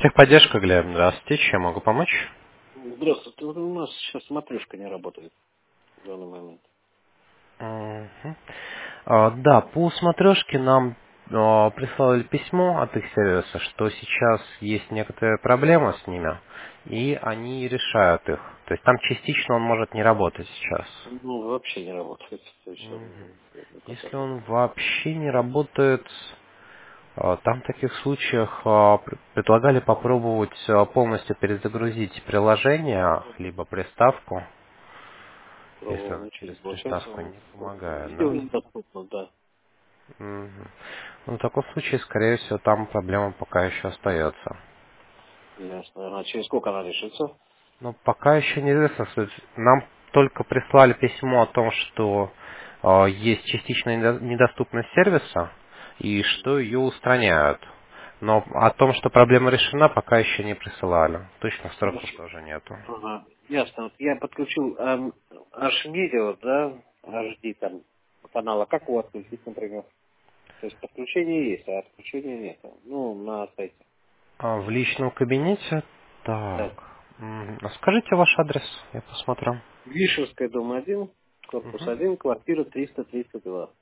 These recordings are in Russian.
Техподдержка, Глеб, здравствуйте, чем могу помочь? Здравствуйте. Вот у нас сейчас смотрешка не работает в данный момент. Мгм. Да, по смотрешке нам прислали письмо от их сервиса, что сейчас есть некоторая проблема с ними, и они решают их. То есть там частично он может не работать сейчас. Ну, вообще не работает. То есть Мгм. никак Если работает. он вообще не работает, там в таких случаях предлагали попробовать полностью перезагрузить приложение, либо приставку, если Пробовал, оно ничего не через получается. приставку не помогает, Видео да? недоступно, да. Мгм. Ну, в таком случае, скорее всего, там проблема пока еще остается. Ясно. А через сколько она решится? Но пока еще неизвестно, нам только прислали письмо о том, что есть частичная недоступность сервиса и что ее устраняют. Но о том, что проблема решена, пока еще не присылали. Точных сроков Хорошо. тоже нету. Ага. Ясно. Вот я подключил H-Media, да, HD там канала. Как его отключить, например? То есть подключение есть, а отключения нет. Ну, на сайте. В личном кабинете? Так. Да. А скажите ваш адрес, я посмотрю. Вишерская, дом 1, корпус Мгм. 1, квартира 332.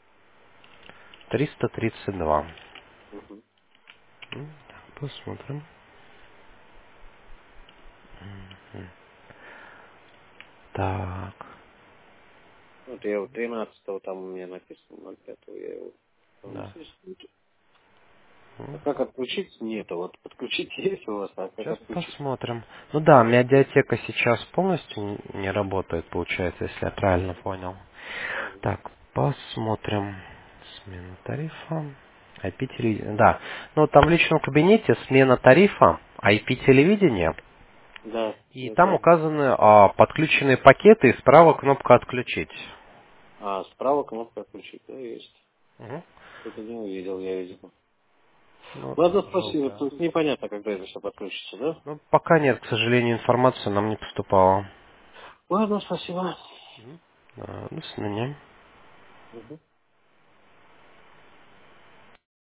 332. Мгм. Так, посмотрим. Так. Вот я вот 13 там у меня написано, 05 я его Да. здесь. А М, как отключить? Нету. Вот подключить есть у вас, а как Сейчас отключить? посмотрим. Ну да, медиатека сейчас полностью не работает, получается, если я правильно понял. Мгм. Так, посмотрим. Смена тарифа. IP-телевидение. Да. Ну, там в личном кабинете смена тарифа, IP-телевидение. Да, И там это. указаны подключенные пакеты и справа кнопка «Отключить». А, справа кнопка отключить, да, есть. Мгм. Что-то не увидел, я видел. Ну, Ладно, там спасибо. желтая. Тут непонятно, когда это все подключится, да? Ну, пока нет, к сожалению, информации нам не поступала. Ладно, спасибо. До свидания. Мгм.